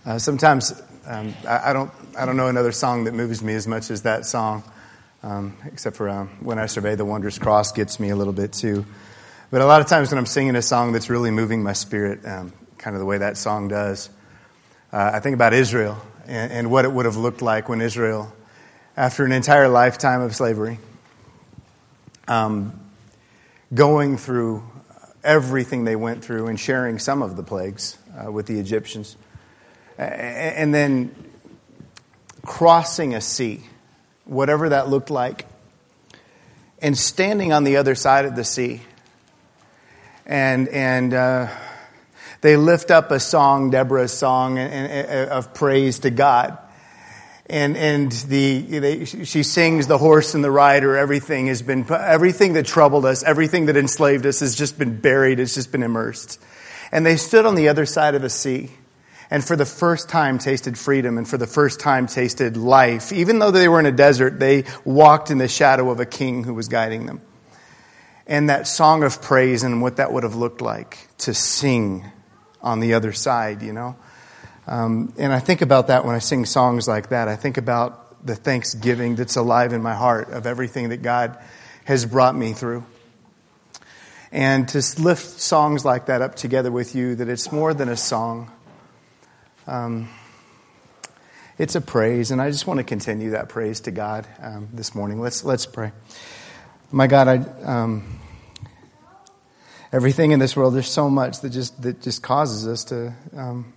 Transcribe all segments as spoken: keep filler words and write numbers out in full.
Uh, sometimes um, I, I don't I don't know another song that moves me as much as that song, um, except for um, When I Survey the Wondrous Cross gets me a little bit too. But a lot of times when I'm singing a song that's really moving my spirit, um, kind of the way that song does, uh, I think about Israel and, and what it would have looked like when Israel, after an entire lifetime of slavery, um, going through everything they went through and sharing some of the plagues uh, with the Egyptians, and then crossing a sea, whatever that looked like, and standing on the other side of the sea. And and uh, they lift up a song, Deborah's song, and, and, of praise to God. And and the they, she sings, the horse and the rider, everything has been, everything that troubled us, everything that enslaved us has just been buried, it's just been immersed. And they stood on the other side of the sea, and for the first time tasted freedom, and for the first time tasted life. Even though they were in a desert, they walked in the shadow of a king who was guiding them. And that song of praise and what that would have looked like to sing on the other side, you know. Um, and I think about that when I sing songs like that. I think about the thanksgiving that's alive in my heart of everything that God has brought me through. And to lift songs like that up together with you, that it's more than a song. Um, it's a praise, and I just want to continue that praise to God um, this morning. Let's let's pray. My God, I, um, everything in this world, there's so much that just that just causes us to. Um,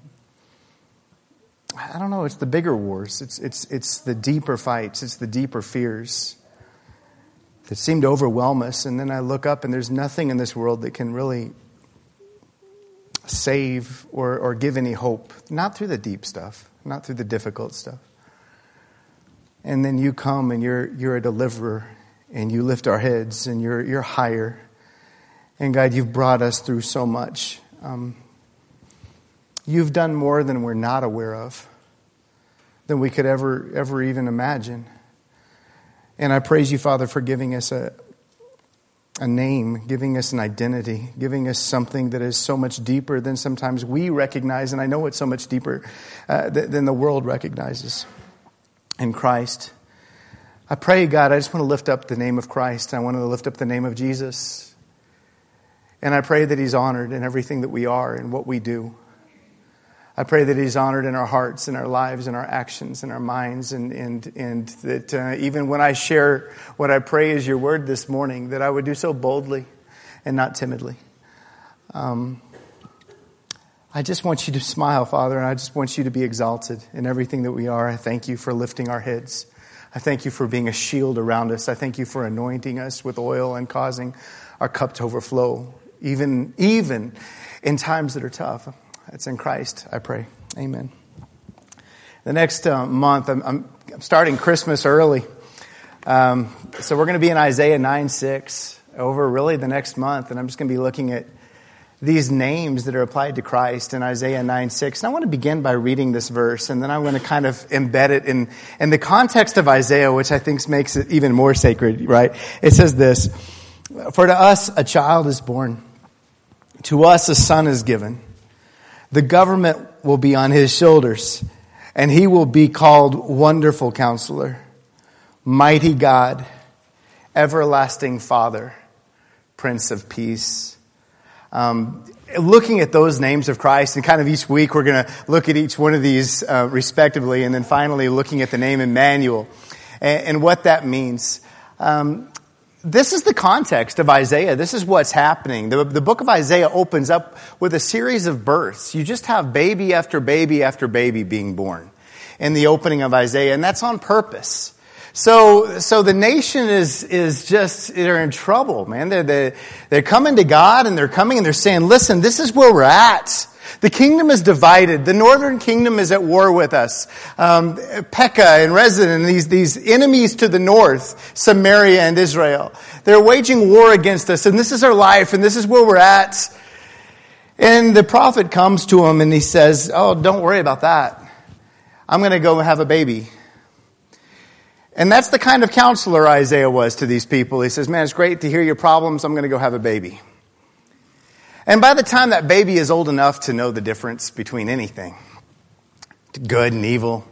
I don't know. It's the bigger wars. It's it's it's the deeper fights. It's the deeper fears that seem to overwhelm us. And then I look up, and there's nothing in this world that can really save or or give any hope. Not through the deep stuff. Not through the difficult stuff. And then you come, and you're you're a deliverer. And you lift our heads, and you're you're higher. And God, you've brought us through so much. Um, you've done more than we're not aware of, than we could ever ever even imagine. And I praise you, Father, for giving us a a name, giving us an identity, giving us something that is so much deeper than sometimes we recognize. And I know it's so much deeper uh, th- than the world recognizes. In Christ. I pray, God, I just want to lift up the name of Christ. I want to lift up the name of Jesus. And I pray that He's honored in everything that we are and what we do. I pray that He's honored in our hearts, in our lives, in our actions, in our minds. And, and, and that uh, even when I share what I pray is your word this morning, that I would do so boldly and not timidly. Um, I just want you to smile, Father, and I just want you to be exalted in everything that we are. I thank you for lifting our heads. I thank you for being a shield around us. I thank you for anointing us with oil and causing our cup to overflow, even, even in times that are tough. It's in Christ, I pray. Amen. The next uh, month, I'm, I'm, I'm starting Christmas early. Um, so we're going to be in Isaiah nine six over really the next month. And I'm just going to be looking at these names that are applied to Christ in Isaiah nine six. And I want to begin by reading this verse, and then I'm going to kind of embed it in, in the context of Isaiah, which I think makes it even more sacred, right? It says this, "For to us a child is born, to us a son is given. The government will be on his shoulders, and he will be called Wonderful Counselor, Mighty God, Everlasting Father, Prince of Peace." Um, looking at those names of Christ, and kind of each week we're going to look at each one of these uh, respectively, and then finally looking at the name Emmanuel and, and what that means. Um, this is the context of Isaiah. This is what's happening. The, the book of Isaiah opens up with a series of births. You just have baby after baby after baby being born in the opening of Isaiah, and that's on purpose. So, so the nation is, is just, they're in trouble, man. They're, they're, they're coming to God, and they're coming and they're saying, listen, this is where we're at. The kingdom is divided. The northern kingdom is at war with us. Um, Pekah and Rezin and these, these enemies to the north, Samaria and Israel. They're waging war against us, and this is our life, and this is where we're at. And the prophet comes to him and he says, oh, don't worry about that. I'm going to go have a baby. And that's the kind of counselor Isaiah was to these people. He says, man, it's great to hear your problems. I'm going to go have a baby. And by the time that baby is old enough to know the difference between anything, to good and evil.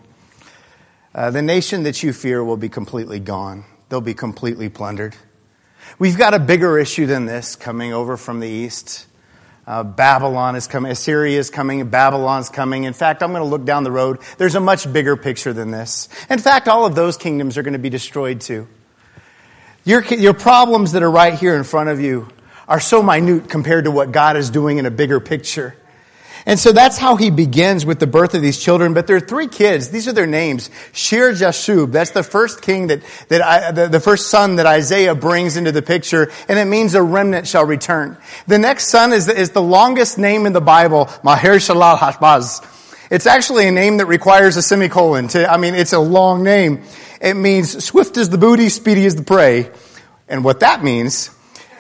Uh, the nation that you fear will be completely gone. They'll be completely plundered. We've got a bigger issue than this coming over from the east. Uh, Babylon is coming. Assyria is coming. Babylon's coming. In fact, I'm going to look down the road. There's a much bigger picture than this. In fact, all of those kingdoms are going to be destroyed too. Your, your problems that are right here in front of you are so minute compared to what God is doing in a bigger picture. And so that's how he begins with the birth of these children. But there are three kids. These are their names. Shir Jashub. That's the first king that, that I, the, the first son that Isaiah brings into the picture. And it means a remnant shall return. The next son is, is the longest name in the Bible. Maher Shalal Hashbaz. It's actually a name that requires a semicolon. To, I mean, it's a long name. It means swift as the booty, speedy as the prey. And what that means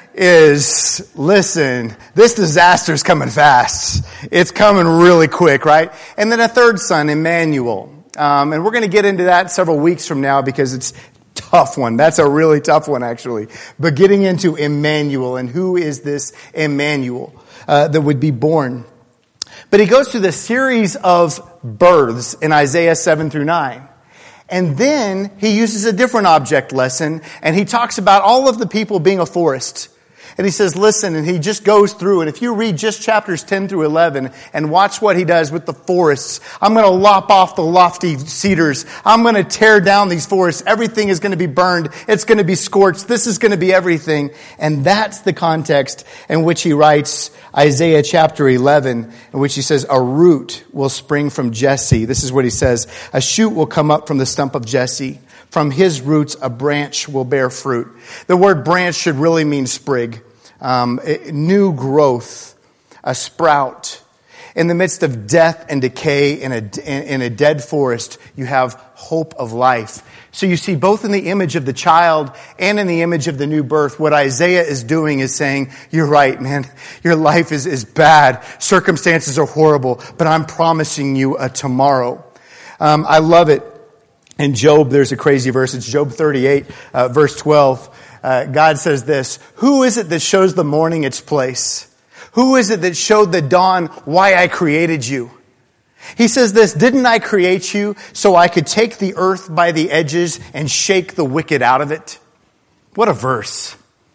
is, listen, this disaster's coming fast. It's coming really quick, right? And then a third son, Emmanuel. Um, and we're going to get into that several weeks from now because it's a tough one. That's a really tough one, actually. But getting into Emmanuel, and who is this Emmanuel uh, that would be born? But he goes through the series of births in Isaiah seven through nine. And then he uses a different object lesson, and he talks about all of the people being a forest. And he says, listen, and he just goes through, and if you read just chapters ten through eleven and watch what he does with the forests, I'm going to lop off the lofty cedars. I'm going to tear down these forests. Everything is going to be burned. It's going to be scorched. This is going to be everything. And that's the context in which he writes Isaiah chapter eleven, in which he says, a root will spring from Jesse. This is what he says. A shoot will come up from the stump of Jesse. From his roots, a branch will bear fruit. The word branch should really mean sprig. Um, new growth, a sprout. In the midst of death and decay in a, in a dead forest, you have hope of life. So you see both in the image of the child and in the image of the new birth, what Isaiah is doing is saying, you're right, man. Your life is, is bad. Circumstances are horrible, but I'm promising you a tomorrow. Um, I love it. In Job, there's a crazy verse. It's Job thirty-eight, uh, verse twelve. Uh, God says this, who is it that shows the morning its place? Who is it that showed the dawn why I created you? He says this, didn't I create you so I could take the earth by the edges and shake the wicked out of it? What a verse.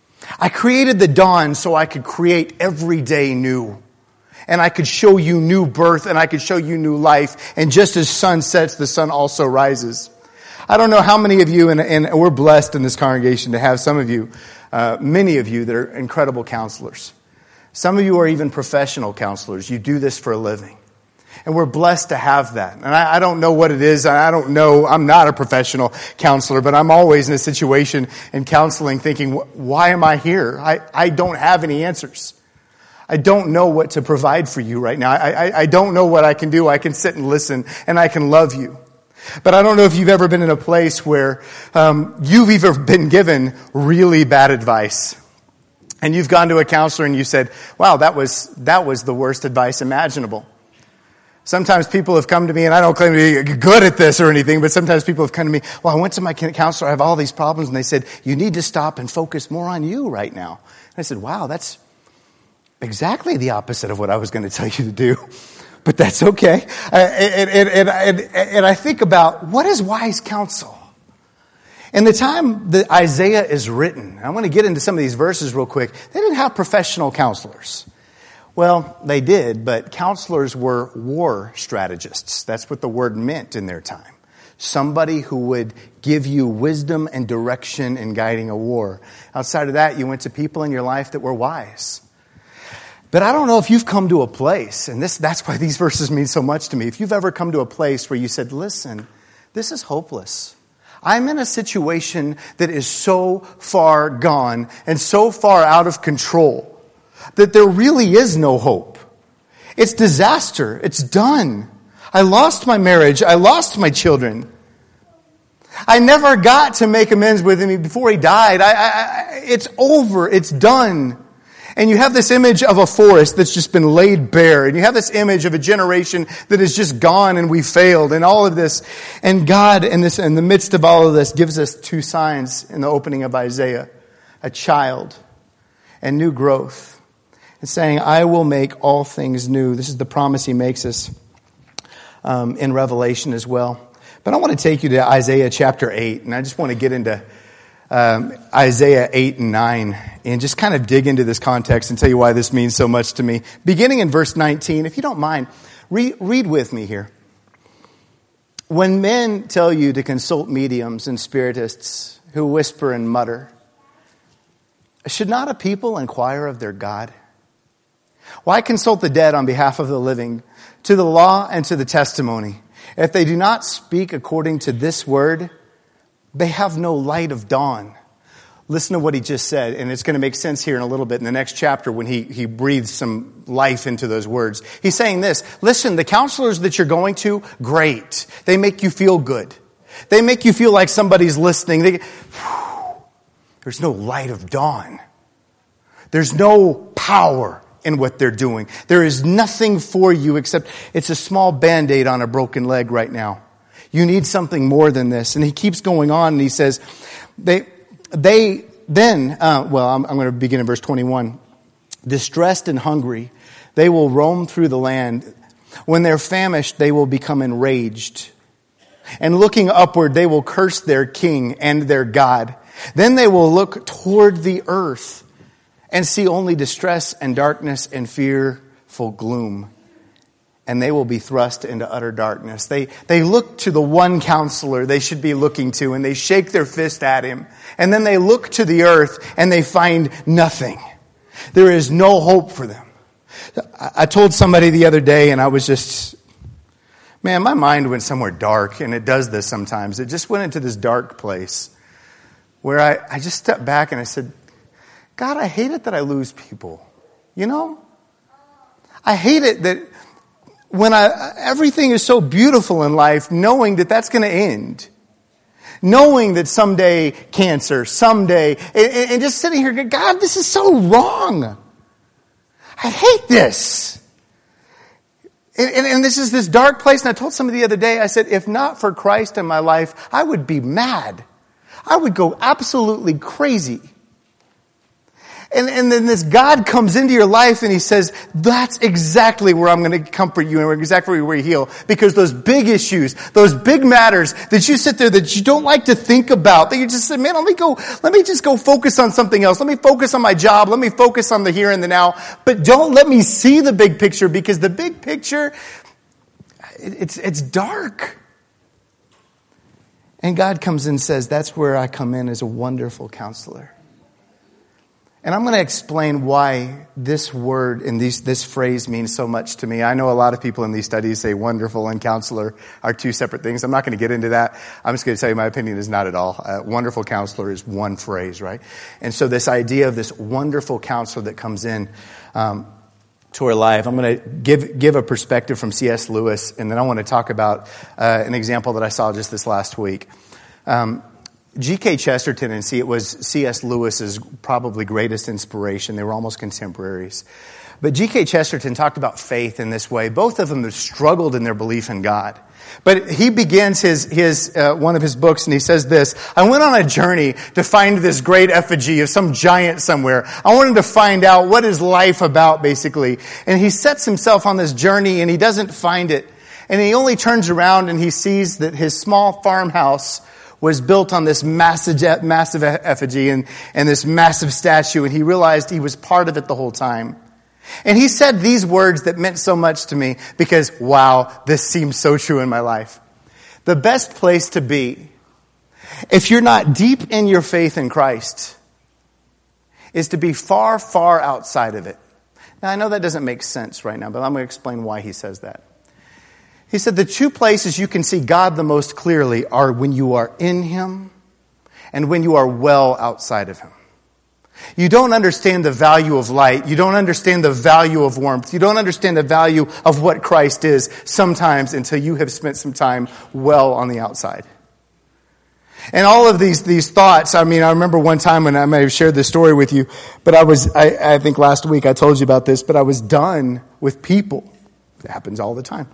I created the dawn so I could create every day new. And I could show you new birth and I could show you new life. And just as sun sets, the sun also rises. I don't know how many of you, and, and we're blessed in this congregation to have some of you, uh, many of you that are incredible counselors. Some of you are even professional counselors. You do this for a living. And we're blessed to have that. And I, I don't know what it is. I don't know. I'm not a professional counselor, but I'm always in a situation in counseling thinking, why am I here? I, I don't have any answers. I don't know what to provide for you right now. I, I, I don't know what I can do. I can sit and listen and I can love you. But I don't know if you've ever been in a place where um, you've either been given really bad advice and you've gone to a counselor and you said, wow, that was that was the worst advice imaginable. Sometimes people have come to me, and I don't claim to be good at this or anything, but sometimes people have come to me, well, I went to my counselor, I have all these problems, and they said, you need to stop and focus more on you right now. And I said, wow, that's exactly the opposite of what I was going to tell you to do. But that's okay. And, and, and, and, and I think about, what is wise counsel? In the time that Isaiah is written, I want to get into some of these verses real quick, they didn't have professional counselors. Well, they did, but counselors were war strategists. That's what the word meant in their time. Somebody who would give you wisdom and direction in guiding a war. Outside of that, you went to people in your life that were wise. But I don't know if you've come to a place, and this that's why these verses mean so much to me. If you've ever come to a place where you said, listen, this is hopeless. I'm in a situation that is so far gone and so far out of control that there really is no hope. It's disaster. It's done. I lost my marriage. I lost my children. I never got to make amends with him before he died. I, I, it's over. It's done. And you have this image of a forest that's just been laid bare. And you have this image of a generation that is just gone and we failed and all of this. And God, in this, in the midst of all of this, gives us two signs in the opening of Isaiah. A child and new growth. And saying, I will make all things new. This is the promise he makes us. um, in Revelation as well. But I want to take you to Isaiah chapter eight, and I just want to get into um, Isaiah eight and nine and just kind of dig into this context and tell you why this means so much to me. Beginning in verse nineteen, if you don't mind, read, read with me here. When men tell you to consult mediums and spiritists who whisper and mutter, should not a people inquire of their God? Why consult the dead on behalf of the living, to the law and to the testimony? If they do not speak according to this word, they have no light of dawn. Listen to what he just said, and it's going to make sense here in a little bit in the next chapter when he, he breathes some life into those words. He's saying this, listen, the counselors that you're going to, great. They make you feel good. They make you feel like somebody's listening. They, whew, there's no light of dawn. There's no power in what they're doing. There is nothing for you except it's a small Band-Aid on a broken leg right now. You need something more than this. And he keeps going on and he says, they, they then, uh, well, I'm, I'm going to begin in verse twenty-one. Distressed and hungry, they will roam through the land. When they're famished, they will become enraged. And looking upward, they will curse their king and their God. Then they will look toward the earth and see only distress and darkness and fearful gloom. And they will be thrust into utter darkness. They, they look to the one counselor they should be looking to, and they shake their fist at him. And then they look to the earth and they find nothing. There is no hope for them. I told somebody the other day, and I was just, man, my mind went somewhere dark, and it does this sometimes. It just went into this dark place where I, I just stepped back and I said, God, I hate it that I lose people. You know? I hate it that when I, everything is so beautiful in life, knowing that that's going to end. Knowing that someday cancer, someday, and, and just sitting here, God, this is so wrong. I hate this. And, and, and this is this dark place. And I told somebody the other day, I said, if not for Christ in my life, I would be mad. I would go absolutely crazy. And, and then this God comes into your life and he says, that's exactly where I'm going to comfort you and exactly where you heal. Because those big issues, those big matters that you sit there that you don't like to think about, that you just say, man, let me go, let me just go focus on something else. Let me focus on my job. Let me focus on the here and the now. But don't let me see the big picture, because the big picture, it's, it's dark. And God comes in and says, that's where I come in as a wonderful counselor. And I'm going to explain why this word and these, this phrase means so much to me. I know a lot of people in these studies say wonderful and counselor are two separate things. I'm not going to get into that. I'm just going to tell you my opinion is not at all. Uh, wonderful counselor is one phrase, right? And so this idea of this wonderful counselor that comes in um, to our life, I'm going to give give a perspective from C S Lewis, and then I want to talk about uh, an example that I saw just this last week. Um G K Chesterton and see it was C S Lewis's probably greatest inspiration. They were almost contemporaries. But G K Chesterton talked about faith in this way. Both of them struggled in their belief in God. But he begins his his uh, one of his books and he says this, I went on a journey to find this great effigy of some giant somewhere. I wanted to find out what is life about, basically. And he sets himself on this journey and he doesn't find it. And he only turns around and he sees that his small farmhouse was built on this massive, massive effigy and, and this massive statue, and he realized he was part of it the whole time. And he said these words that meant so much to me because, wow, this seems so true in my life. The best place to be, if you're not deep in your faith in Christ, is to be far, far outside of it. Now, I know that doesn't make sense right now, but I'm going to explain why he says that. He said the two places you can see God the most clearly are when you are in Him and when you are well outside of Him. You don't understand the value of light. You don't understand the value of warmth. You don't understand the value of what Christ is sometimes until you have spent some time well on the outside. And all of these these thoughts, I mean, I remember one time when I may have shared this story with you, but I was, I, I think last week I told you about this, but I was done with people. It happens all the time.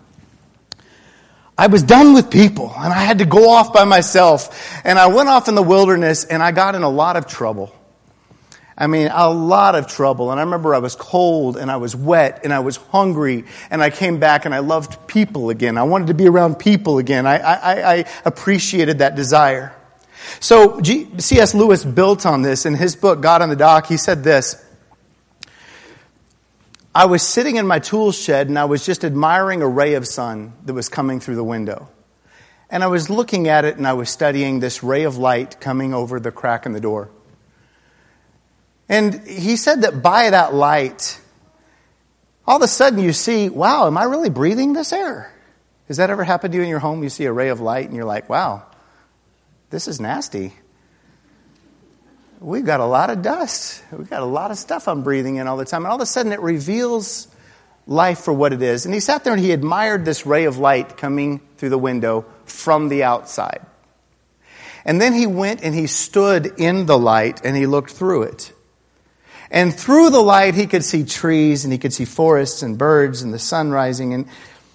I was done with people, and I had to go off by myself. And I went off in the wilderness, and I got in a lot of trouble. I mean, a lot of trouble. And I remember I was cold and I was wet and I was hungry, and I came back and I loved people again. I wanted to be around people again. I, I, I appreciated that desire. So C S Lewis built on this in his book, God on the Dock. He said this: I was sitting in my tool shed and I was just admiring a ray of sun that was coming through the window. And I was looking at it and I was studying this ray of light coming over the crack in the door. And he said that by that light, all of a sudden you see, wow, am I really breathing this air? Has that ever happened to you in your home? You see a ray of light and you're like, wow, this is nasty. We've got a lot of dust. We've got a lot of stuff I'm breathing in all the time. And all of a sudden it reveals life for what it is. And he sat there and he admired this ray of light coming through the window from the outside. And then he went and he stood in the light and he looked through it. And through the light he could see trees and he could see forests and birds and the sun rising. And,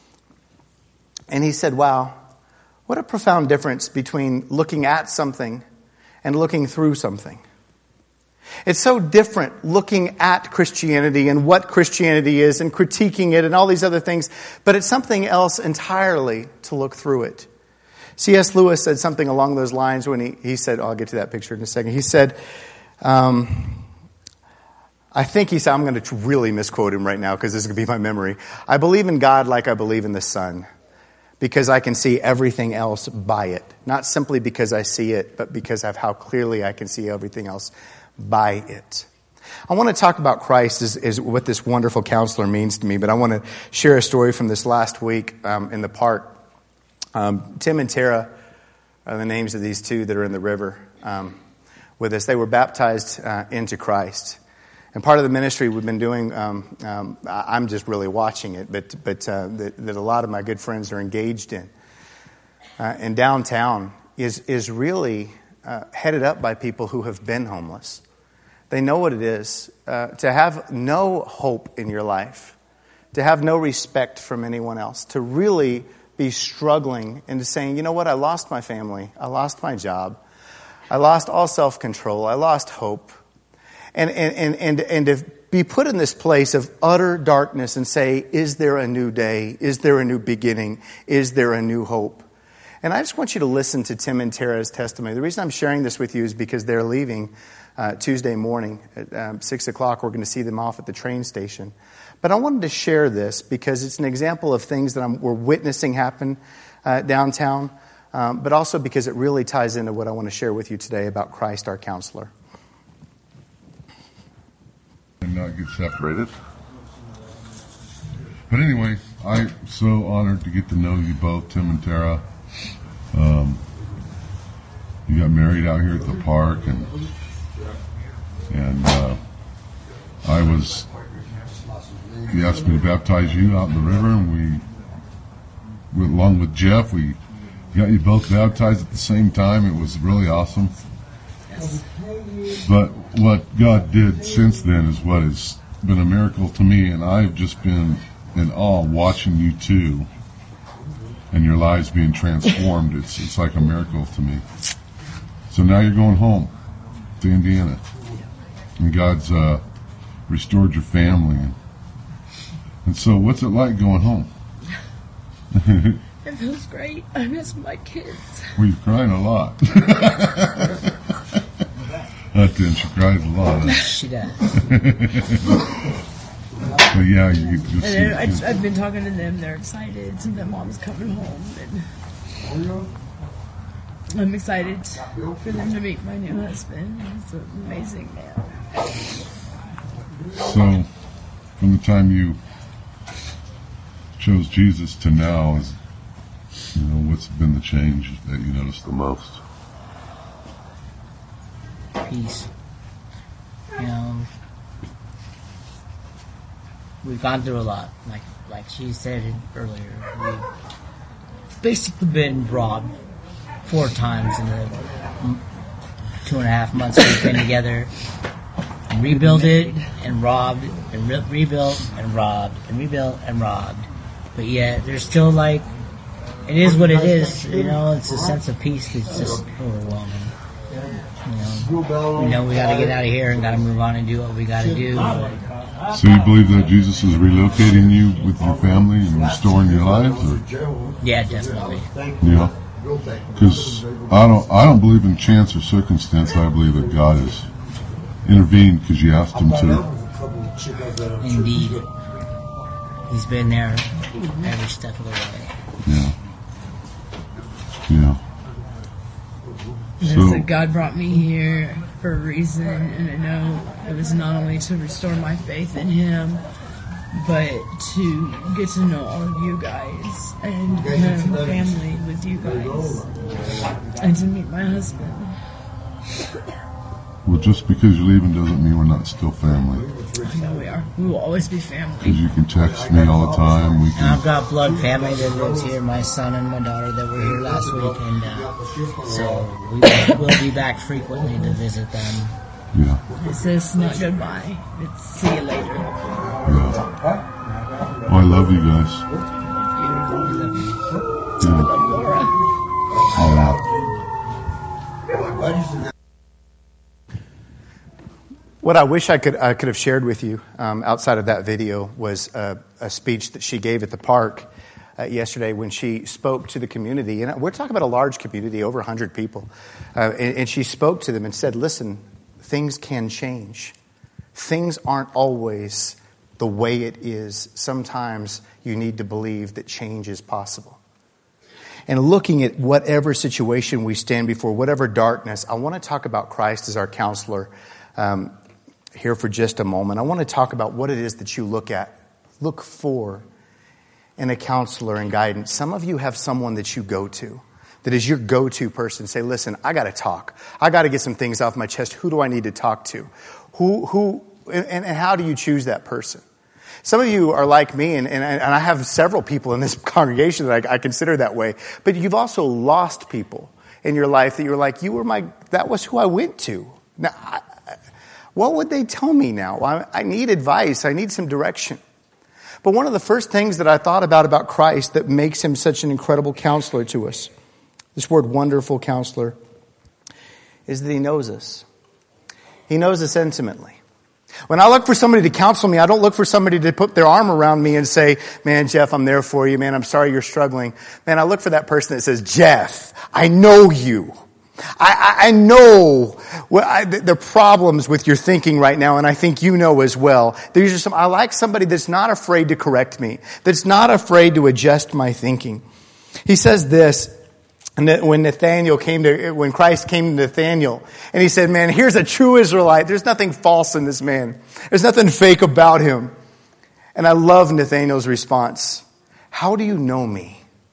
and he said, wow, what a profound difference between looking at something and looking through something. It's so different looking at Christianity and what Christianity is and critiquing it and all these other things, but it's something else entirely to look through it. C S Lewis said something along those lines when he, he said, oh, I'll get to that picture in a second. He said, um, I think he said, I'm going to really misquote him right now because this is going to be my memory. I believe in God like I believe in the sun, because I can see everything else by it. Not simply because I see it, but because of how clearly I can see everything else by it. I want to talk about Christ as, as what this wonderful counselor means to me, but I want to share a story from this last week um, in the park. Um, Tim and Tara are the names of these two that are in the river um, with us. They were baptized uh, into Christ. And part of the ministry we've been doing, um, um, I'm just really watching it, but but uh, that, that a lot of my good friends are engaged in. Uh, in downtown is is really uh, headed up by people who have been homeless. They know what it is uh, to have no hope in your life, to have no respect from anyone else, to really be struggling into saying, you know what, I lost my family, I lost my job, I lost all self-control, I lost hope. And, and, and, and to be put in this place of utter darkness and say, is there a new day? Is there a new beginning? Is there a new hope? And I just want you to listen to Tim and Tara's testimony. The reason I'm sharing this with you is because they're leaving uh, Tuesday morning at um, six o'clock. We're going to see them off at the train station. But I wanted to share this because it's an example of things that I'm, we're witnessing happen uh, downtown, um, but also because it really ties into what I want to share with you today about Christ, our counselor. And not get separated. But anyway, I'm so honored to get to know you both, Tim and Tara. Um, you got married out here at the park, and and uh, I was. He asked me to baptize you out in the river, and we, along with Jeff, we got you both baptized at the same time. It was really awesome. But what God did since then is what has been a miracle to me, and I've just been in awe watching you two and your lives being transformed. It's it's like a miracle to me. So now you're going home to Indiana, and God's uh, restored your family. And, and so what's it like going home? It feels great. I miss my kids. Well, you're crying a lot. That then she cries a lot. Huh? She does. But yeah, you get to see. And I, I've been talking to them. They're excited. And their mom's coming home. And I'm excited for them to meet my new husband. He's an amazing man. So, from the time you chose Jesus to now, is you know what's been the change that you noticed the most? Peace. You know, we've gone through a lot. Like like she said earlier, we've basically been robbed four times in the two and a half months we've been together. And rebuilt it, and robbed, and re- rebuilt, and robbed, and rebuilt, and robbed. But yet, there's still like, it is what it is. You know, it's a sense of peace that's just overwhelming. You know, we know we got to get out of here and got to move on and do what we got to do. So you believe that Jesus is relocating you with your family and restoring your lives? Or? Yeah, definitely. Yeah. Because I don't, I don't believe in chance or circumstance. I believe that God has intervened because you asked Him to. Indeed. He's been there every step of the way. Yeah. Yeah. And so God brought me here for a reason, and I know it was not only to restore my faith in Him, but to get to know all of you guys and have a family with you guys, and to meet my husband. Well, just because you're leaving doesn't mean we're not still family. No, we are. We will always be family. Because you can text me all the time. We can. I've got blood family that lives here, my son and my daughter that were here last week, and uh, so we will we'll be back frequently to visit them. Yeah. It's just not goodbye. It's see you later. Yeah. Oh, I love you guys. Yeah. Laura. Yeah. What I wish I could I could have shared with you um, outside of that video was a, a speech that she gave at the park uh, yesterday when she spoke to the community. And we're talking about a large community, over one hundred people. Uh, and, and she spoke to them and said, listen, things can change. Things aren't always the way it is. Sometimes you need to believe that change is possible. And looking at whatever situation we stand before, whatever darkness, I want to talk about Christ as our counselor. Um, here for just a moment. I want to talk about what it is that you look at, look for in a counselor and guidance. Some of you have someone that you go to, that is your go-to person. Say, listen, I got to talk. I got to get some things off my chest. Who do I need to talk to? Who, who, and, and how do you choose that person? Some of you are like me, and, and, and I have several people in this congregation that I, I consider that way. But you've also lost people in your life that you were like, you were my, that was who I went to. Now, I, what would they tell me now? I, I need advice. I need some direction. But one of the first things that I thought about about Christ that makes Him such an incredible counselor to us, this word wonderful counselor, is that He knows us. He knows us intimately. When I look for somebody to counsel me, I don't look for somebody to put their arm around me and say, man, Jeff, I'm there for you. Man, I'm sorry you're struggling. Man, I look for that person that says, Jeff, I know you. I, I know what I, the problems with your thinking right now, and I think you know as well. These are some. I like somebody that's not afraid to correct me, that's not afraid to adjust my thinking. He says this, and that when Nathaniel came to, when Christ came to Nathaniel, and he said, "Man, here's a true Israelite. There's nothing false in this man. There's nothing fake about him." And I love Nathaniel's response. How do you know me?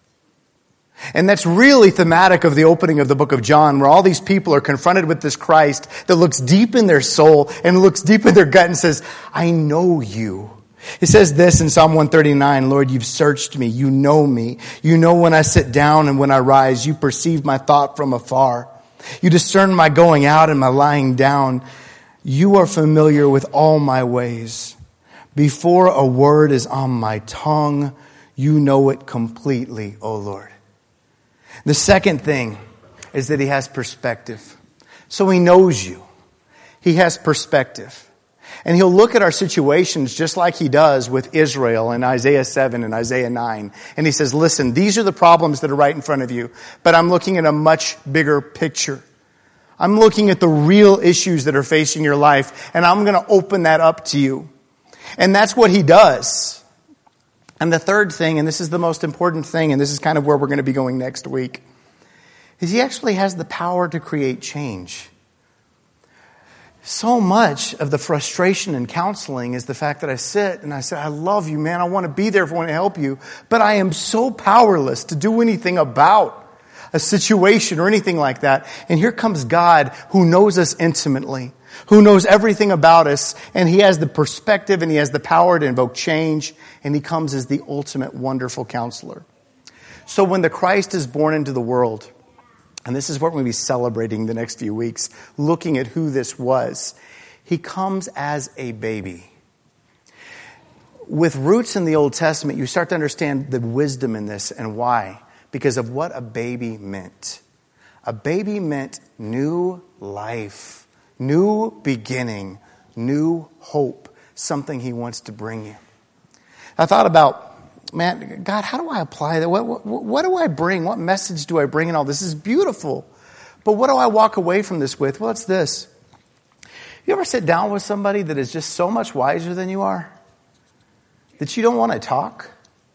And that's really thematic of the opening of the book of John, where all these people are confronted with this Christ that looks deep in their soul and looks deep in their gut and says, I know you. It says this in Psalm one thirty-nine, Lord, you've searched me. You know me. You know when I sit down and when I rise. You perceive my thought from afar. You discern my going out and my lying down. You are familiar with all my ways. Before a word is on my tongue, you know it completely, O Lord. The second thing is that He has perspective. So He knows you. He has perspective. And He'll look at our situations just like He does with Israel in Isaiah seven and Isaiah nine. And He says, listen, these are the problems that are right in front of you, but I'm looking at a much bigger picture. I'm looking at the real issues that are facing your life, and I'm going to open that up to you. And that's what He does. And the third thing, and this is the most important thing, and this is kind of where we're going to be going next week, is He actually has the power to create change. So much of the frustration in counseling is the fact that I sit and I say, I love you, man. I want to be there. I want to help you. But I am so powerless to do anything about a situation or anything like that. And here comes God who knows us intimately, who knows everything about us, and He has the perspective and He has the power to invoke change, and He comes as the ultimate wonderful counselor. So when the Christ is born into the world, and this is what we're going to be celebrating the next few weeks, looking at who this was, He comes as a baby. With roots in the Old Testament, you start to understand the wisdom in this and why. Because of what a baby meant. A baby meant new life, new beginning, new hope, something he wants to bring you. I thought about, man, God, how do I apply that? What, what, what do I bring? What message do I bring in all this? This is beautiful. But what do I walk away from this with? Well, it's this. You ever sit down with somebody that is just so much wiser than you are that you don't want to talk?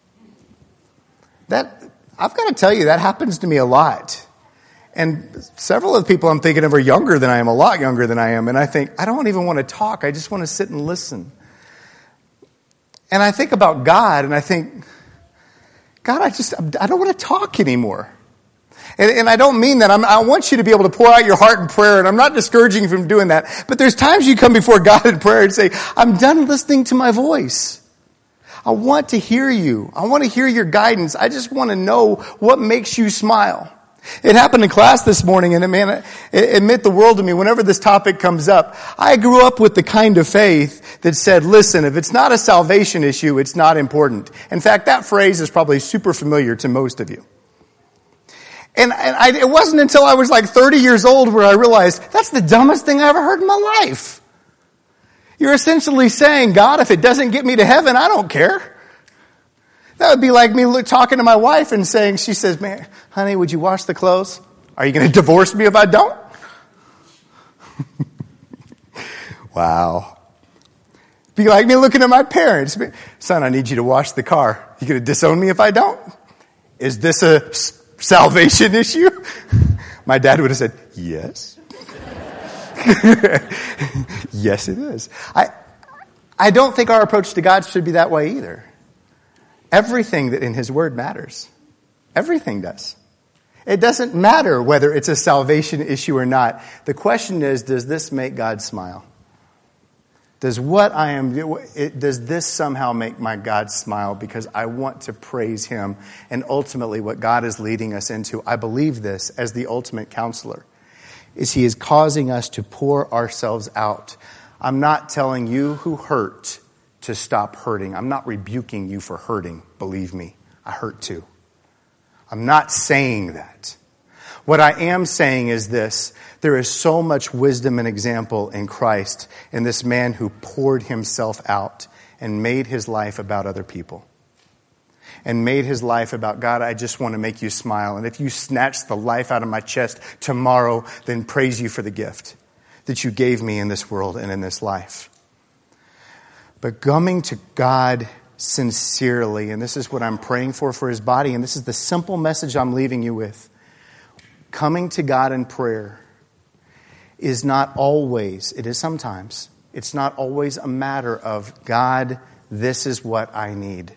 That, I've got to tell you, that happens to me a lot. And several of the people I'm thinking of are younger than I am, a lot younger than I am. And I think, I don't even want to talk. I just want to sit and listen. And I think about God, and I think, God, I just, I don't want to talk anymore. And, and I don't mean that. I'm, I want you to be able to pour out your heart in prayer, and I'm not discouraging you from doing that. But there's times you come before God in prayer and say, I'm done listening to my voice. I want to hear you. I want to hear your guidance. I just want to know what makes you smile. It happened in class this morning, and it, man, it, it meant the world to me. Whenever this topic comes up, I grew up with the kind of faith that said, listen, if it's not a salvation issue, it's not important. In fact, that phrase is probably super familiar to most of you. And, and I, it wasn't until I was like thirty years old where I realized that's the dumbest thing I ever heard in my life. You're essentially saying, God, if it doesn't get me to heaven, I don't care. That would be like me talking to my wife and saying, she says, man, honey, would you wash the clothes? Are you going to divorce me if I don't? Wow. Be like me looking at my parents. Son, I need you to wash the car. You going to disown me if I don't? Is this a salvation issue? My dad would have said, yes. Yes, it is. I, I don't think our approach to God should be that way either. Everything that in His Word matters. Everything does. It doesn't matter whether it's a salvation issue or not. The question is, does this make God smile? Does what I am, does this somehow make my God smile because I want to praise Him? And ultimately what God is leading us into, I believe this as the ultimate counselor, is He is causing us to pour ourselves out. I'm not telling you who hurt to stop hurting. I'm not rebuking you for hurting. Believe me, I hurt too. I'm not saying that. What I am saying is this. There is so much wisdom and example in Christ, in this man who poured himself out and made his life about other people. And made his life about, God, I just want to make you smile. And if you snatch the life out of my chest tomorrow, then praise you for the gift that you gave me in this world and in this life. But coming to God sincerely, and this is what I'm praying for for His body, and this is the simple message I'm leaving you with. Coming to God in prayer is not always, it is sometimes, it's not always a matter of, God, this is what I need.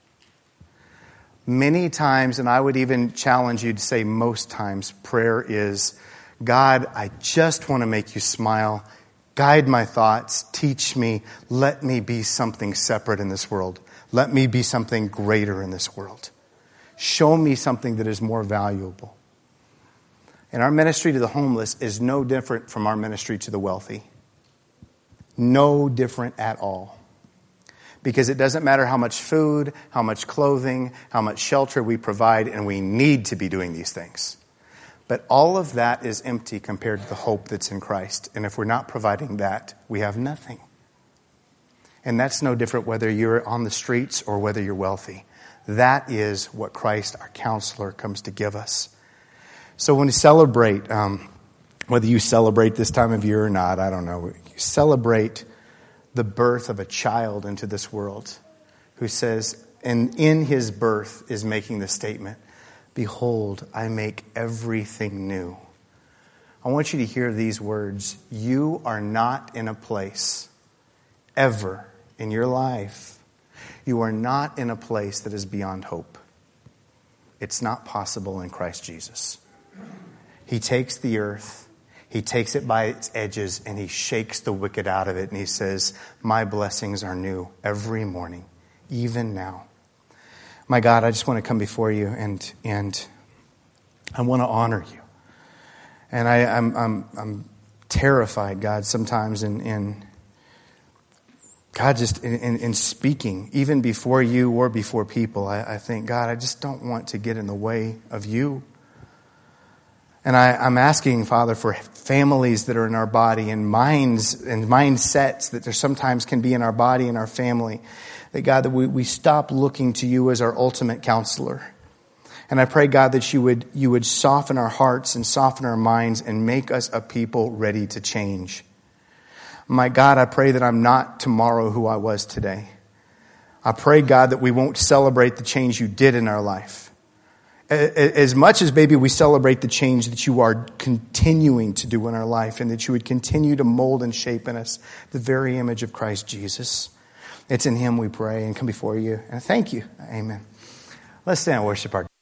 Many times, and I would even challenge you to say most times, prayer is, God, I just want to make you smile. Guide my thoughts, teach me, let me be something separate in this world. Let me be something greater in this world. Show me something that is more valuable. And our ministry to the homeless is no different from our ministry to the wealthy. No different at all. Because it doesn't matter how much food, how much clothing, how much shelter we provide, and we need to be doing these things. But all of that is empty compared to the hope that's in Christ. And if we're not providing that, we have nothing. And that's no different whether you're on the streets or whether you're wealthy. That is what Christ, our counselor, comes to give us. So when we celebrate, um, whether you celebrate this time of year or not, I don't know, you celebrate the birth of a child into this world who says, and in his birth is making the statement, behold, I make everything new. I want you to hear these words. You are not in a place ever in your life. You are not in a place that is beyond hope. It's not possible in Christ Jesus. He takes the earth, He takes it by its edges, and He shakes the wicked out of it. And He says, my blessings are new every morning, even now. My God, I just want to come before you and and I want to honor you. And I, I'm I'm I'm terrified, God, sometimes in, in God just in, in, in speaking, even before you or before people. I, I think, God, I just don't want to get in the way of you. And I, I'm asking, Father, for families that are in our body and minds and mindsets that there sometimes can be in our body and our family. That, God, that we, we stop looking to you as our ultimate counselor. And I pray, God, that you would, you would soften our hearts and soften our minds and make us a people ready to change. My God, I pray that I'm not tomorrow who I was today. I pray, God, that we won't celebrate the change you did in our life. As much as, baby, we celebrate the change that you are continuing to do in our life, and that you would continue to mold and shape in us the very image of Christ Jesus. It's in him we pray and come before you. And thank you. Amen. Let's stand and worship our